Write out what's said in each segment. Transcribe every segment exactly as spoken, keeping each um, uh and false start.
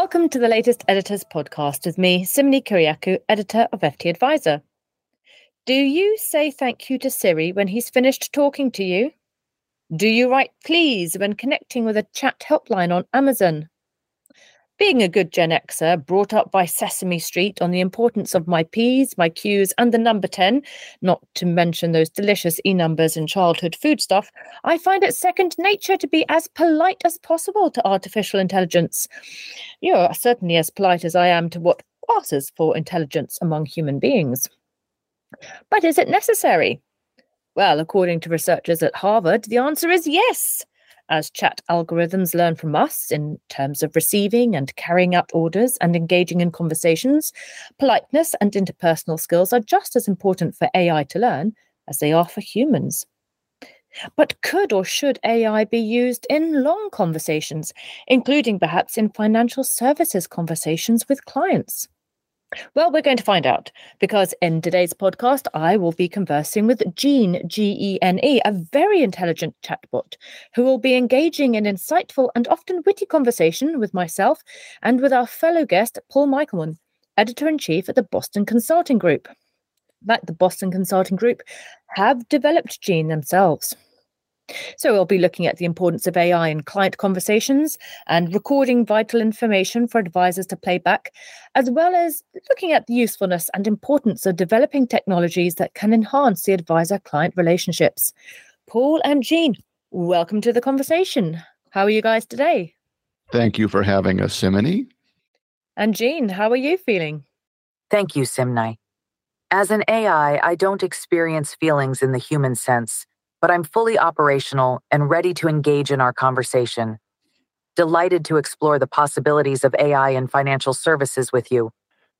Welcome to the latest Editors Podcast with me, Simone Kyriakou, editor of F T Advisor. Do you say thank you to Siri when he's finished talking to you? Do you write please when connecting with a chat helpline on Amazon? Being a good Gen Xer, brought up by Sesame Street on the importance of my P's, my Q's, and the number ten, not to mention those delicious e-numbers and childhood food stuff, I find it second nature to be as polite as possible to artificial intelligence. You're certainly as polite as I am to what passes for intelligence among human beings. But is it necessary? Well, according to researchers at Harvard, the answer is yes. As chat algorithms learn from us in terms of receiving and carrying out orders and engaging in conversations, politeness and interpersonal skills are just as important for A I to learn as they are for humans. But could or should A I be used in long conversations, including perhaps in financial services conversations with clients? Well, we're going to find out, because in today's podcast, I will be conversing with Gene, G E N E, a very intelligent chatbot, who will be engaging in insightful and often witty conversation with myself and with our fellow guest, Paul Michelman, Editor-in-Chief at the Boston Consulting Group. Like the Boston Consulting Group have developed Gene themselves. So we'll be looking at the importance of A I in client conversations and recording vital information for advisors to play back, as well as looking at the usefulness and importance of developing technologies that can enhance the advisor-client relationships. Paul and Gene, welcome to the conversation. How are you guys today? Thank you for having us, Simone. And Gene, how are you feeling? Thank you, Simone. As an A I, I don't experience feelings in the human sense, but I'm fully operational and ready to engage in our conversation. Delighted to explore the possibilities of A I in financial services with you.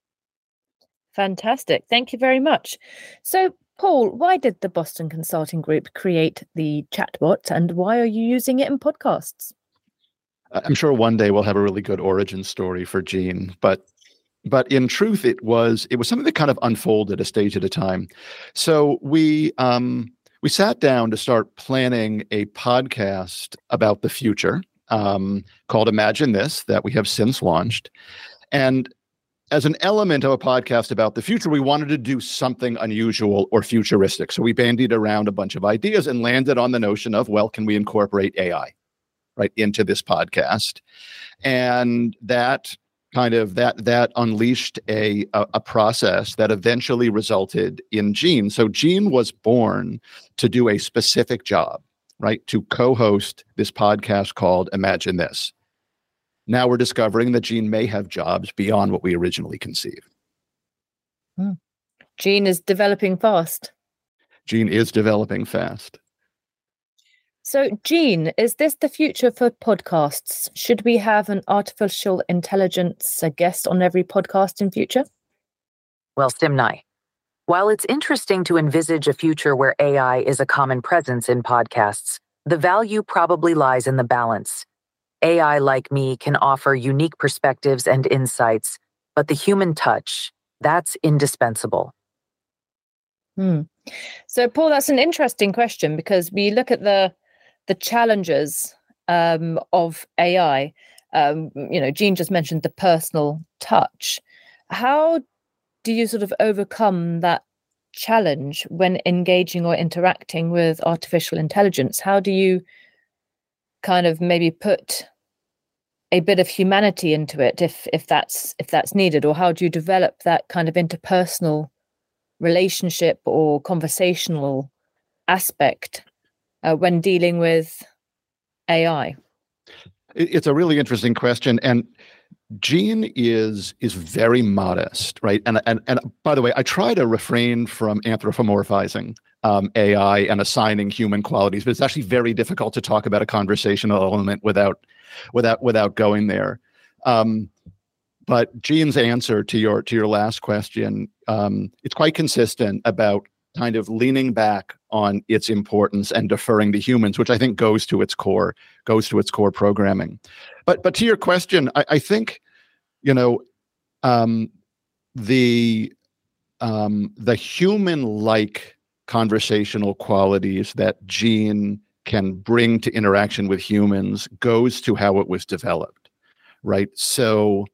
Fantastic. Thank you very much. So, Paul, why did the Boston Consulting Group create the chatbot, and why are you using it in podcasts? I'm sure one day we'll have a really good origin story for Gene, but but in truth, it was it was something that kind of unfolded a stage at a time. So we um, we sat down to start planning a podcast about the future um, called Imagine This, that we have since launched. And as an element of a podcast about the future, we wanted to do something unusual or futuristic. So we bandied around a bunch of ideas and landed on the notion of, well, can we incorporate A I right into this podcast? And that kind of that that unleashed a, a a process that eventually resulted in Gene. So Gene was born to do a specific job, right? To co-host this podcast called Imagine This. Now we're discovering that Gene may have jobs beyond what we originally conceived. Hmm. Gene is developing fast. Gene is developing fast. So, Gene, is this the future for podcasts? Should we have an artificial intelligence a guest on every podcast in future? Well, Simone, while it's interesting to envisage a future where A I is a common presence in podcasts, the value probably lies in the balance. A I like me can offer unique perspectives and insights, but the human touch, that's indispensable. Hmm. So, Paul, that's an interesting question, because we look at the the challenges um, of A I. Um, you know, Gene just mentioned the personal touch. How do you sort of overcome that challenge when engaging or interacting with artificial intelligence? How do you kind of maybe put a bit of humanity into it, if if that's if that's needed, or how do you develop that kind of interpersonal relationship or conversational aspect uh, when dealing with A I? It's a really interesting question, and Gene is is very modest, right? And and and by the way, I try to refrain from anthropomorphizing um, A I and assigning human qualities, but it's actually very difficult to talk about a conversational element without without without going there. Um, but Gene's answer to your to your last question, um, it's quite consistent about kind of leaning back on its importance and deferring to humans, which I think goes to its core, goes to its core programming. But but to your question, I, I think, you know, um, the um, the human-like conversational qualities that Gene can bring to interaction with humans goes to how it was developed, right? So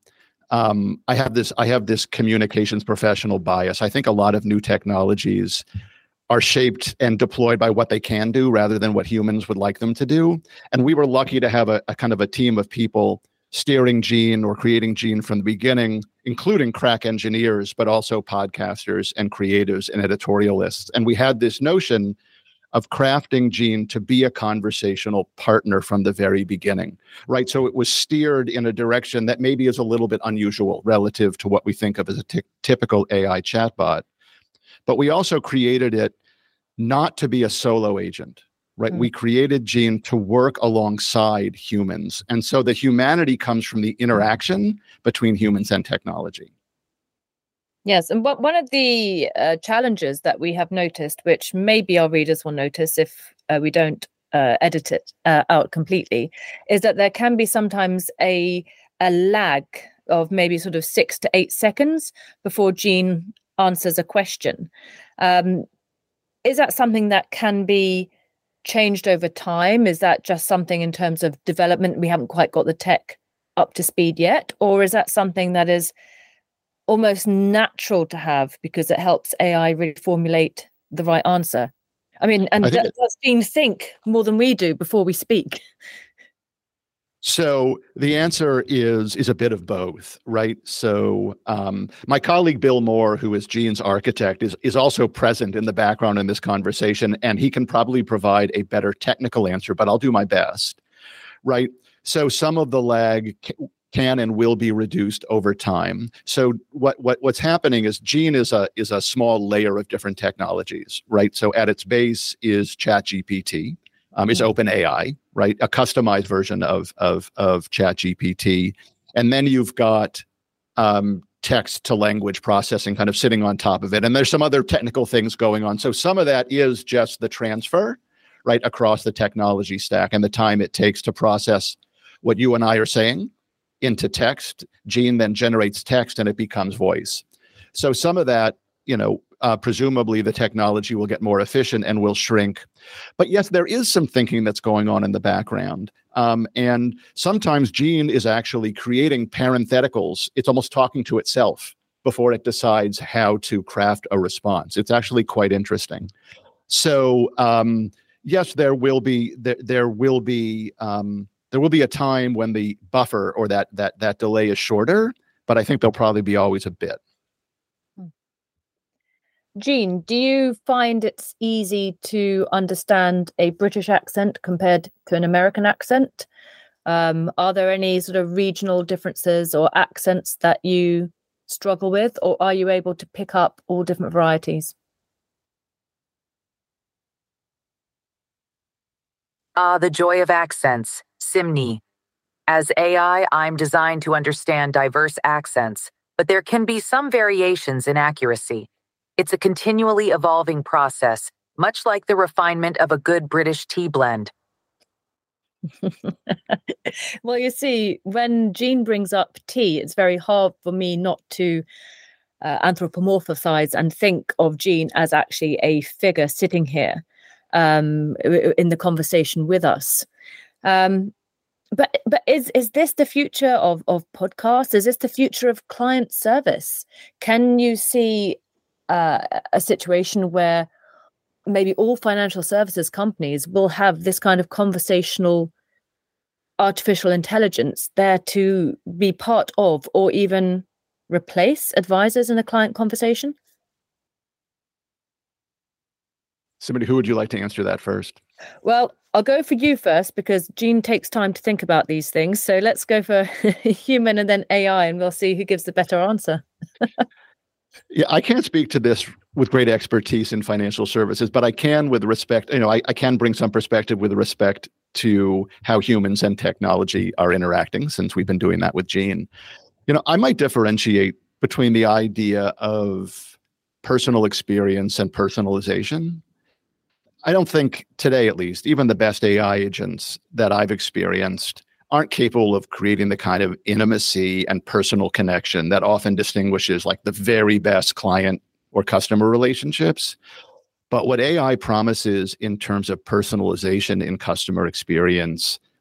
um, I have this I have this communications professional bias. I think a lot of new technologies are shaped and deployed by what they can do rather than what humans would like them to do. And we were lucky to have a, a kind of a team of people steering Gene or creating Gene from the beginning, including crack engineers, but also podcasters and creatives and editorialists. And we had this notion of crafting Gene to be a conversational partner from the very beginning, right? So it was steered in a direction that maybe is a little bit unusual relative to what we think of as a t- typical A I chatbot. But we also created it not to be a solo agent, right? Mm. We created Gene to work alongside humans. And so the humanity comes from the interaction between humans and technology. Yes, and one of the uh, challenges that we have noticed, which maybe our readers will notice if uh, we don't uh, edit it uh, out completely, is that there can be sometimes a, a lag of maybe sort of six to eight seconds before Gene answers a question. Um, is that something that can be changed over time? Is that just something in terms of development? We haven't quite got the tech up to speed yet, or is that something that is almost natural to have because it helps A I really formulate the right answer? I mean, and does Gene think more than we do before we speak? So the answer is is a bit of both, right? So um, my colleague Bill Moore, who is Gene's architect, is is also present in the background in this conversation, and he can probably provide a better technical answer, but I'll do my best, right? So some of the lag can and will be reduced over time. So what what what's happening is Gene is a is a small layer of different technologies, right? So at its base is ChatGPT. Um, is OpenAI, right? A customized version of of of ChatGPT, and then you've got um, text to language processing kind of sitting on top of it, and there's some other technical things going on. So some of that is just the transfer, right, across the technology stack and the time it takes to process what you and I are saying into text. Gene then generates text, and it becomes voice. So some of that, you know. Uh, presumably the technology will get more efficient and will shrink. But yes, there is some thinking that's going on in the background. Um, and sometimes Gene is actually creating parentheticals. It's almost talking to itself before it decides how to craft a response. It's actually quite interesting. So um, yes, there will be there, there will be um, there will be a time when the buffer or that that that delay is shorter, but I think there'll probably be always a bit. Gene, do you find it's easy to understand a British accent compared to an American accent? Um, are there any sort of regional differences or accents that you struggle with, or are you able to pick up all different varieties? Ah, the joy of accents, Simni. As A I, I'm designed to understand diverse accents, but there can be some variations in accuracy. It's a continually evolving process, much like the refinement of a good British tea blend. Well, you see, when Gene brings up tea, it's very hard for me not to uh, anthropomorphize and think of Gene as actually a figure sitting here um, in the conversation with us. Um, but but is is this the future of of podcasts? Is this the future of client service? Can you see Uh, a situation where maybe all financial services companies will have this kind of conversational artificial intelligence there to be part of or even replace advisors in a client conversation? Somebody, who would you like to answer that first? Well, I'll go for you first because Gene takes time to think about these things. So let's go for human and then A I, and we'll see who gives the better answer. Yeah, I can't speak to this with great expertise in financial services, but I can with respect, you know, I, I can bring some perspective with respect to how humans and technology are interacting, since we've been doing that with Gene. You know, I might differentiate between the idea of personal experience and personalization. I don't think today, at least, even the best A I agents that I've experienced aren't capable of creating the kind of intimacy and personal connection that often distinguishes like the very best client or customer relationships. But what A I promises in terms of personalization in customer experience,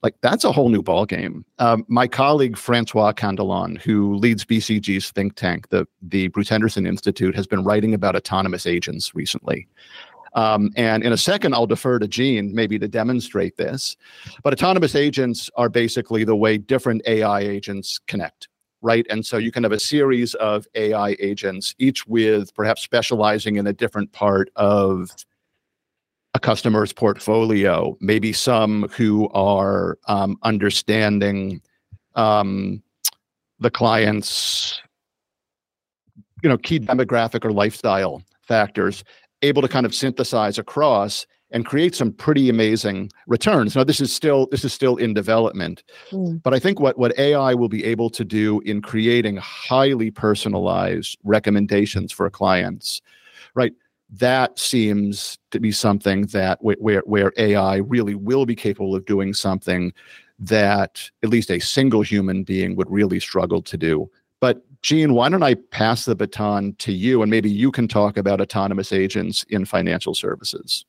like that's a whole new ballgame. Um, my colleague, Francois Candelon, who leads B C G's think tank, the, the Bruce Henderson Institute, has been writing about autonomous agents recently. Um, and in a second, I'll defer to Jean maybe to demonstrate this. But autonomous agents are basically the way different A I agents connect, right? And so you can have a series of A I agents, each with perhaps specializing in a different part of a customer's portfolio, maybe some who are um, understanding um, the client's, you know, key demographic or lifestyle factors, able to kind of synthesize across and create some pretty amazing returns. Now, this is still this is still in development, mm. but I think what what A I will be able to do in creating highly personalized recommendations for clients, right? That seems to be something that where where A I really will be capable of doing something that at least a single human being would really struggle to do. But Jean, why don't I pass the baton to you, and maybe you can talk about autonomous agents in financial services.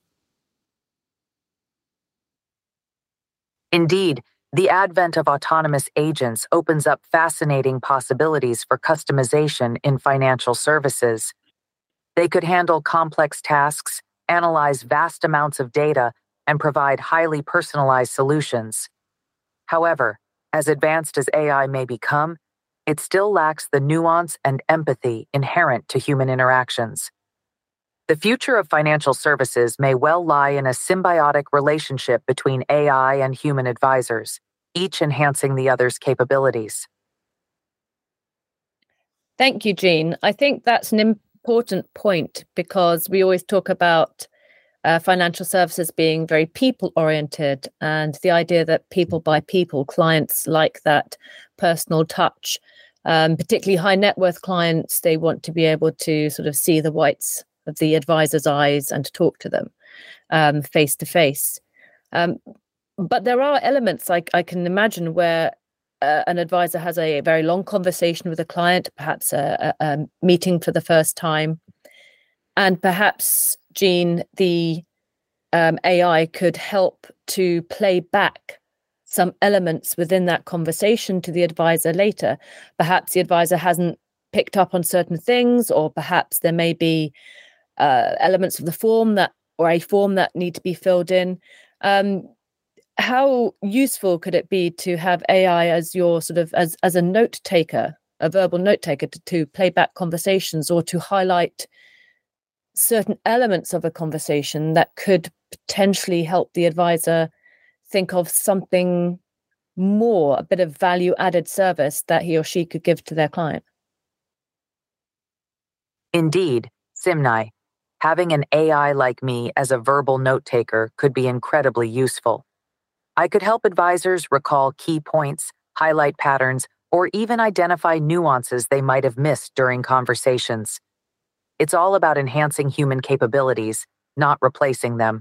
Indeed, the advent of autonomous agents opens up fascinating possibilities for customization in financial services. They could handle complex tasks, analyze vast amounts of data, and provide highly personalized solutions. However, as advanced as A I may become, it still lacks the nuance and empathy inherent to human interactions. The future of financial services may well lie in a symbiotic relationship between A I and human advisors, each enhancing the other's capabilities. Thank you, Jean. I think that's an important point because we always talk about uh, financial services being very people-oriented, and the idea that people by people, clients like that personal touch. Um, particularly high net worth clients, they want to be able to sort of see the whites of the advisor's eyes and to talk to them um, face to face. Um, but there are elements like I can imagine where uh, an advisor has a very long conversation with a client, perhaps a, a, a meeting for the first time, and perhaps, Jean, the um, A I could help to play back some elements within that conversation to the advisor later. Perhaps the advisor hasn't picked up on certain things, or perhaps there may be uh, elements of the form that, or a form that need to be filled in. Um, how useful could it be to have A I as your sort of, as, as a note taker, a verbal note taker to, to play back conversations or to highlight certain elements of a conversation that could potentially help the advisor think of something more, a bit of value added service that he or she could give to their client? Indeed, Simnai, having an A I like me as a verbal note taker could be incredibly useful. I could help advisors recall key points, highlight patterns, or even identify nuances they might have missed during conversations. It's all about enhancing human capabilities, not replacing them.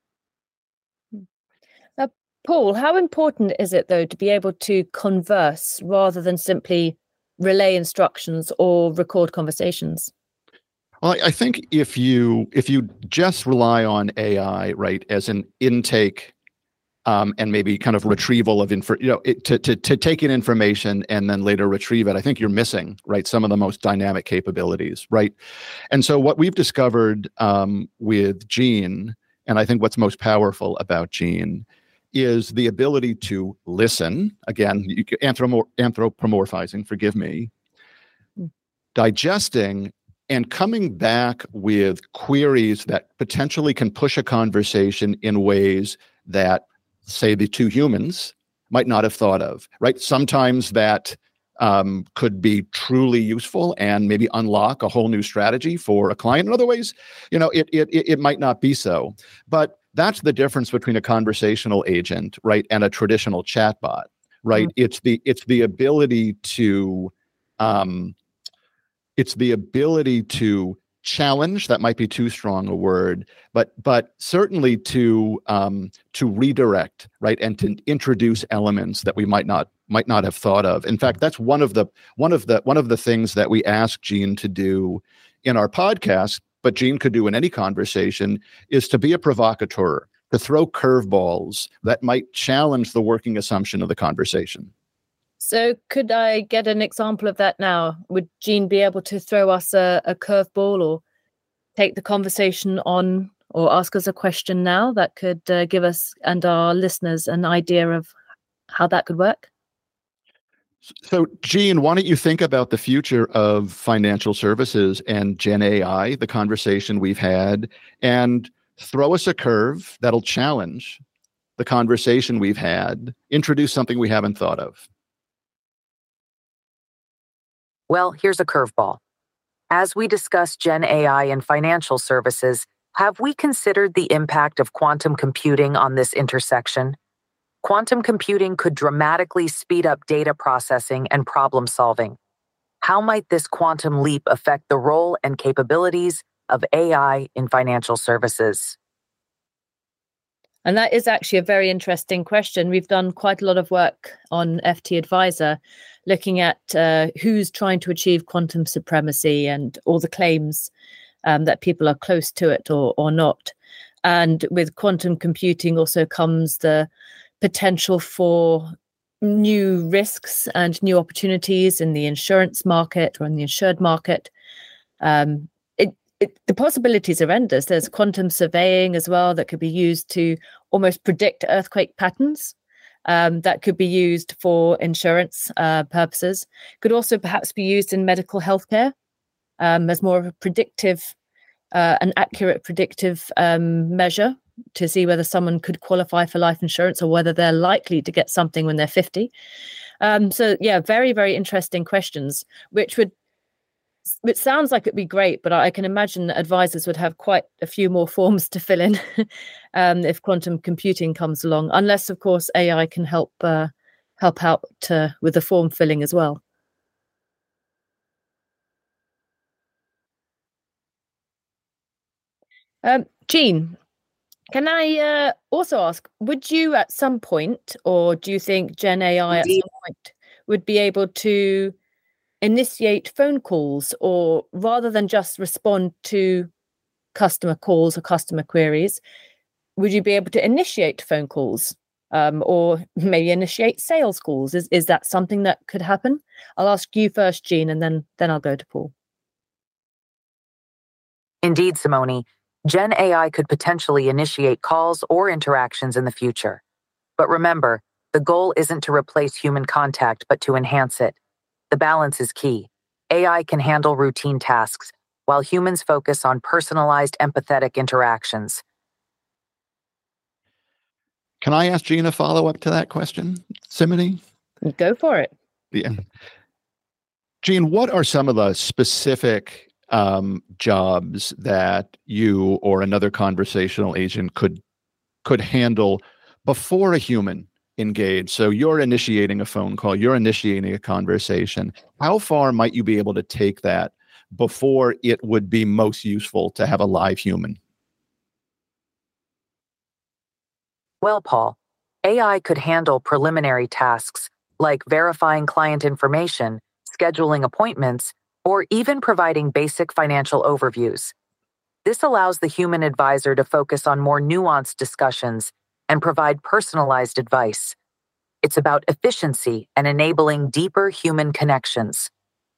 Paul, how important is it, though, to be able to converse rather than simply relay instructions or record conversations? Well, I think if you if you just rely on A I, right, as an intake um, and maybe kind of retrieval of info, you know, it, to to to take in information and then later retrieve it, I think you're missing, right, some of the most dynamic capabilities, right? And so what we've discovered um, with Jean, and I think what's most powerful about Jean, is the ability to listen, again, you, anthromo- anthropomorphizing, forgive me, mm. digesting, and coming back with queries that potentially can push a conversation in ways that, say, the two humans might not have thought of, right? Sometimes that um, could be truly useful and maybe unlock a whole new strategy for a client. In other ways, you know, it it it might not be so. But that's the difference between a conversational agent, right, and a traditional chatbot, right? Mm-hmm. It's the it's the ability to um, it's the ability to challenge. That might be too strong a word, but but certainly to um, to redirect, right, and to introduce elements that we might not might not have thought of. In fact, that's one of the one of the one of the things that we ask Jean to do in our podcast, but Jean could do in any conversation, is to be a provocateur, to throw curveballs that might challenge the working assumption of the conversation. So could I get an example of that now? Would Gene be able to throw us a, a curveball or take the conversation on or ask us a question now that could uh, give us and our listeners an idea of how that could work? So, Gene, why don't you think about the future of financial services and Gen A I, the conversation we've had, and throw us a curve that'll challenge the conversation we've had, introduce something we haven't thought of. Well, here's a curveball. As we discuss Gen A I and financial services, have we considered the impact of quantum computing on this intersection? Quantum computing could dramatically speed up data processing and problem solving. How might this quantum leap affect the role and capabilities of A I in financial services? And that is actually a very interesting question. We've done quite a lot of work on F T Advisor, looking at uh, who's trying to achieve quantum supremacy and all the claims um, that people are close to it or, or not. And with quantum computing also comes the potential for new risks and new opportunities in the insurance market or in the insured market. Um, it, it, the possibilities are endless. There's quantum surveying as well that could be used to almost predict earthquake patterns. Um, that could be used for insurance uh, purposes. Could also perhaps be used in medical healthcare um, as more of a predictive, uh, an accurate predictive um, measure to see whether someone could qualify for life insurance or whether they're likely to get something when they're fifty. Um, so yeah, very, very interesting questions, which would, which sounds like it'd be great, but I can imagine that advisors would have quite a few more forms to fill in um, if quantum computing comes along, unless of course A I can help uh, help out uh, with the form filling as well. Um, Gene, can I uh, also ask, would you at some point, or do you think Gen A I Indeed. At some point would be able to initiate phone calls, or rather than just respond to customer calls or customer queries, would you be able to initiate phone calls um, or maybe initiate sales calls? Is is that something that could happen? I'll ask you first, Gene, and then, then I'll go to Paul. Indeed, Simone. Gen A I could potentially initiate calls or interactions in the future. But remember, the goal isn't to replace human contact, but to enhance it. The balance is key. A I can handle routine tasks, while humans focus on personalized, empathetic interactions. Can I ask Gene a follow-up to that question, Simone? Go for it. Yeah. Gene, what are some of the specific um, jobs that you or another conversational agent could could handle before a human engaged? So you're initiating a phone call, you're initiating a conversation. How far might you be able to take that before it would be most useful to have a live human? Well, Paul, A I could handle preliminary tasks like verifying client information, scheduling appointments, or even providing basic financial overviews. This allows the human advisor to focus on more nuanced discussions and provide personalized advice. It's about efficiency and enabling deeper human connections.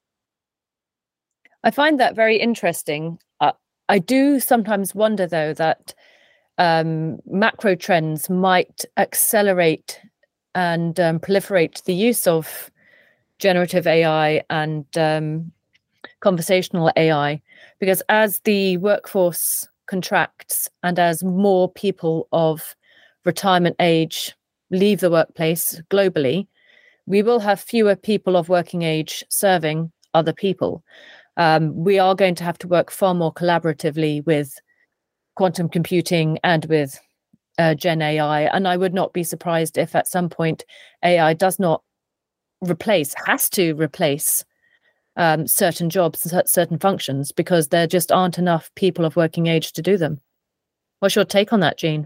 I find that very interesting. Uh, I do sometimes wonder, though, that um, macro trends might accelerate and um, proliferate the use of generative A I and um, conversational A I, because as the workforce contracts and as more people of retirement age leave the workplace globally, we will have fewer people of working age serving other people. Um, we are going to have to work far more collaboratively with quantum computing and with uh, Gen A I. And I would not be surprised if at some point A I does not replace, has to replace um, certain jobs, certain functions, because there just aren't enough people of working age to do them. What's your take on that, Gene?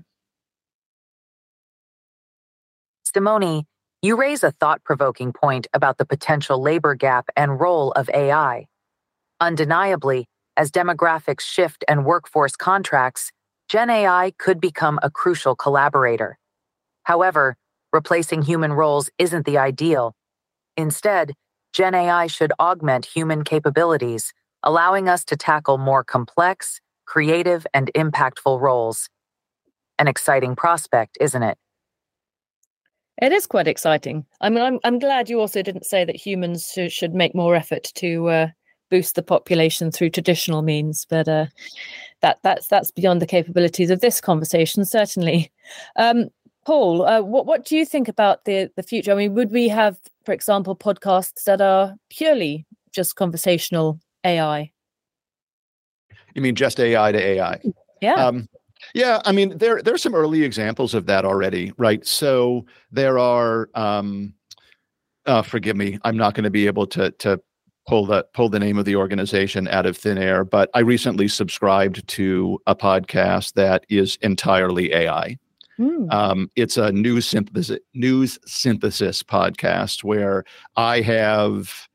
Simone, you raise a thought-provoking point about the potential labor gap and role of A I. Undeniably, as demographics shift and workforce contracts, Gen A I could become a crucial collaborator. However, replacing human roles isn't the ideal. Instead, Gen A I should augment human capabilities, allowing us to tackle more complex, creative, and impactful roles. An exciting prospect, isn't it? It is quite exciting. I mean, I'm I'm glad you also didn't say that humans sh- should make more effort to uh, boost the population through traditional means, but uh, that that's that's beyond the capabilities of this conversation, certainly. Um, Paul, uh, what what do you think about the the future? I mean, would we have, for example, podcasts that are purely just conversational A I? You mean just A I to A I? Yeah. Um, yeah, I mean, there there's some early examples of that already, right? So there are, um, uh, forgive me, I'm not going to be able to to pull the pull the name of the organization out of thin air, but I recently subscribed to a podcast that is entirely A I. Mm. Um, it's a news synthesis news synthesis podcast where I have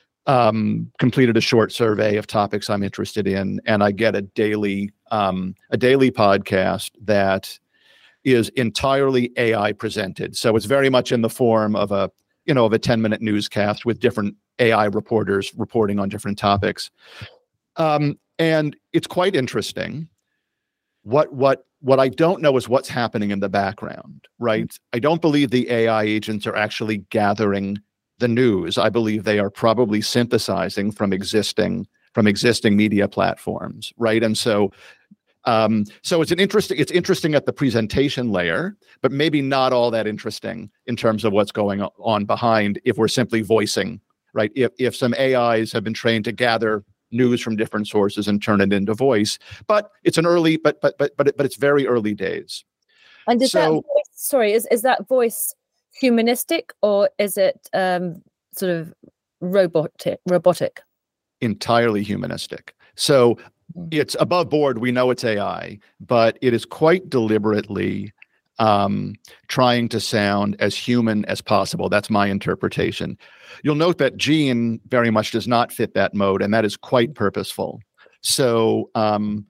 um, completed a short survey of topics I'm interested in, and I get a daily um, a daily podcast that is entirely A I presented. So it's very much in the form of a you know of a ten minute newscast with different A I reporters reporting on different topics, um, and it's quite interesting. What what what I don't know is what's happening in the background, right? I don't believe the A I agents are actually gathering the news. I believe they are probably synthesizing from existing from existing media platforms, right? And so, um, so it's an interesting. It's interesting at the presentation layer, but maybe not all that interesting in terms of what's going on behind. If we're simply voicing, right? If if some A Is have been trained to gather news from different sources and turn it into voice, but it's an early, but but but but but it's very early days. And is so, that voice, sorry, is is that voice humanistic or is it um, sort of robotic? Robotic? Entirely humanistic. So mm-hmm. It's above board. We know it's A I, but it is quite deliberately um, trying to sound as human as possible. That's my interpretation. You'll note that Gene very much does not fit that mode, and that is quite purposeful. So um,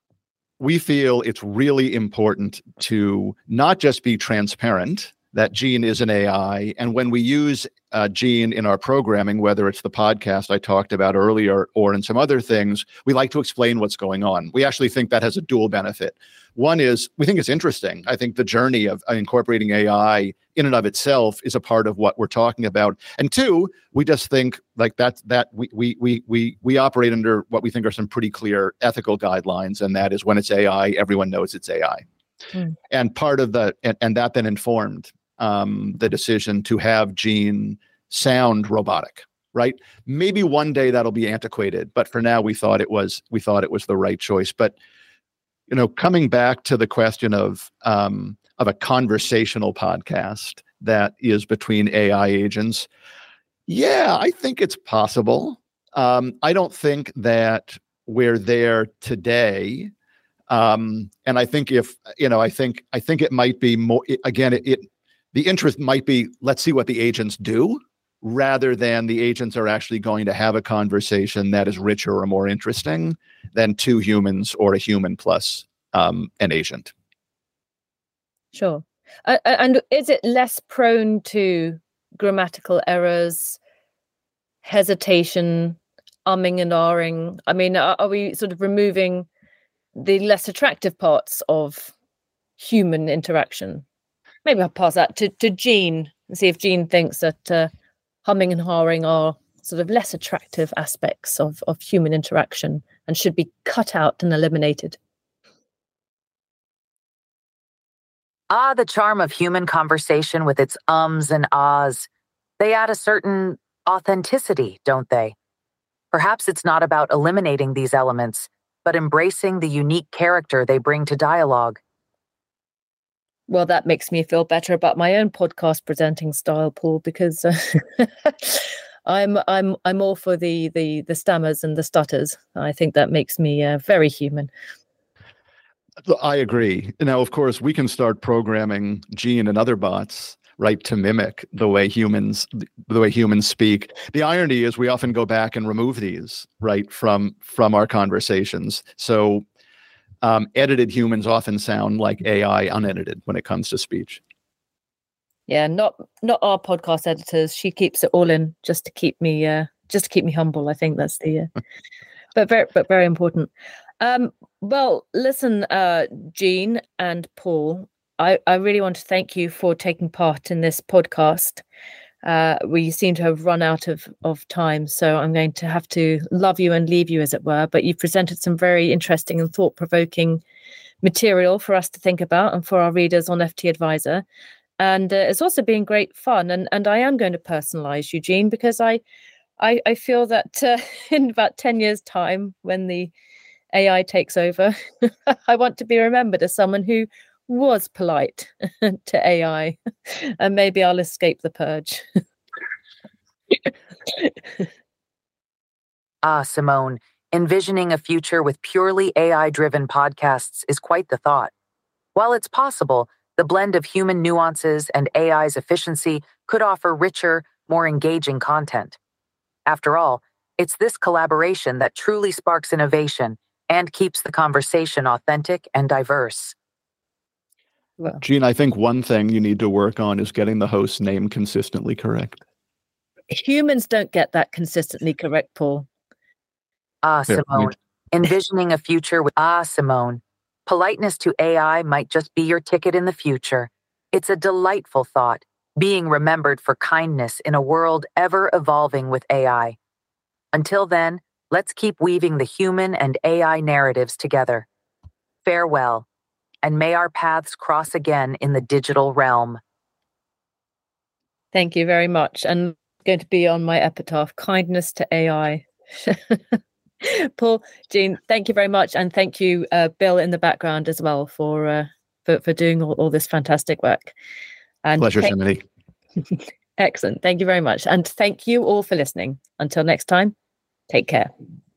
we feel it's really important to not just be transparent that Gene is an A I. And when we use uh, Gene in our programming, whether it's the podcast I talked about earlier or in some other things, we like to explain what's going on. We actually think that has a dual benefit. One is we think it's interesting. I think the journey of incorporating A I in and of itself is a part of what we're talking about. And two, we just think like that that we we we we we operate under what we think are some pretty clear ethical guidelines, and that is when it's A I, everyone knows it's A I. Mm. And part of the and, and that then informed um, the decision to have Gene sound robotic, right? Maybe one day that'll be antiquated, but for now we thought it was we thought it was the right choice. But you know, coming back to the question of um, of a conversational podcast that is between A I agents, yeah, I think it's possible. Um, I don't think that we're there today. Um, and I think if, you know, I think, I think it might be more, again, it, it, the interest might be, let's see what the agents do rather than the agents are actually going to have a conversation that is richer or more interesting than two humans or a human plus um, an agent. Sure. Uh, and is it less prone to grammatical errors, hesitation, umming and ahhing? I mean, are, are we sort of removing the less attractive parts of human interaction? Maybe I'll pass that to, to Gene and see if Gene thinks that uh, humming and hawing are sort of less attractive aspects of, of human interaction and should be cut out and eliminated. Ah, the charm of human conversation with its ums and ahs. They add a certain authenticity, don't they? Perhaps it's not about eliminating these elements, but embracing the unique character they bring to dialogue. Well, that makes me feel better about my own podcast presenting style, Paul, because uh, I'm I'm I'm all for the the the stammers and the stutters. I think that makes me uh, very human. I agree. Now, of course, we can start programming Gene and other bots, right, to mimic the way humans the way humans speak. The irony is we often go back and remove these, right, from from our conversations. So um, edited humans often sound like A I unedited when it comes to speech. Yeah, not not our podcast editors. She keeps it all in just to keep me uh, just to keep me humble. I think that's the uh, but very but very important. Um, well, listen, uh, Jean and Paul, I, I really want to thank you for taking part in this podcast. Uh, we seem to have run out of, of time, so I'm going to have to love you and leave you, as it were. But you've presented some very interesting and thought-provoking material for us to think about and for our readers on F T Advisor. And uh, it's also been great fun. And, and I am going to personalize you, Jean, because I, I, I feel that uh, in about ten years' time, when the A I takes over, I want to be remembered as someone who was polite to A I, and maybe I'll escape the purge. Ah, Simone, envisioning a future with purely A I-driven podcasts is quite the thought. While it's possible, the blend of human nuances and A I's efficiency could offer richer, more engaging content. After all, it's this collaboration that truly sparks innovation and keeps the conversation authentic and diverse. Well, Jean, I think one thing you need to work on is getting the host's name consistently correct. Humans don't get that consistently correct, Paul. Ah, Simone. Envisioning a future with Ah, Simone. Politeness to A I might just be your ticket in the future. It's a delightful thought, being remembered for kindness in a world ever evolving with A I. Until then, let's keep weaving the human and A I narratives together. Farewell. And may our paths cross again in the digital realm. Thank you very much. And going to be on my epitaph, kindness to A I. Paul, Jean, thank you very much. And thank you, uh, Bill, in the background as well for uh, for, for doing all, all this fantastic work. And Pleasure, thank- Simone. Excellent. Thank you very much. And thank you all for listening. Until next time, take care.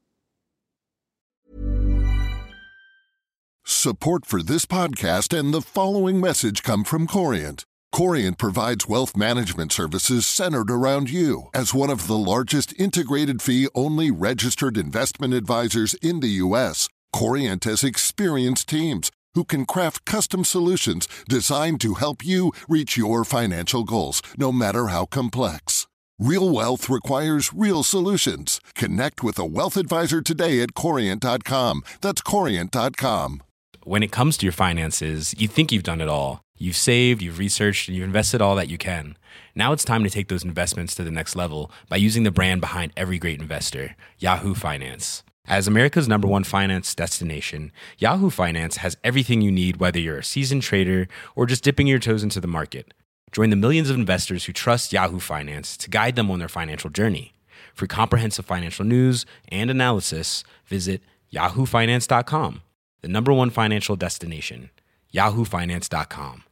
Support for this podcast and the following message come from Corient. Corient provides wealth management services centered around you. As one of the largest integrated fee-only registered investment advisors in the U S, Corient has experienced teams who can craft custom solutions designed to help you reach your financial goals, no matter how complex. Real wealth requires real solutions. Connect with a wealth advisor today at corient dot com. That's corient dot com. When it comes to your finances, you think you've done it all. You've saved, you've researched, and you've invested all that you can. Now it's time to take those investments to the next level by using the brand behind every great investor, Yahoo Finance. As America's number one finance destination, Yahoo Finance has everything you need, whether you're a seasoned trader or just dipping your toes into the market. Join the millions of investors who trust Yahoo Finance to guide them on their financial journey. For comprehensive financial news and analysis, visit yahoo finance dot com. The number one financial destination, yahoo finance dot com.